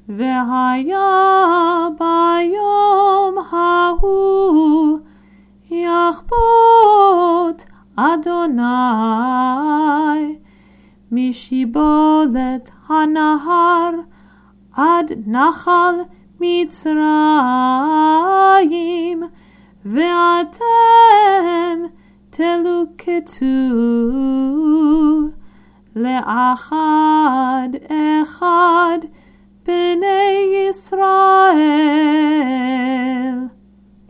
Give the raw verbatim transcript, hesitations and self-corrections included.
והיה ביום ההוא יחבוט אדוני משיבולת הנהר עד נחל מצרים, ואתם תלוקטו לאחד אחד בני ישראל.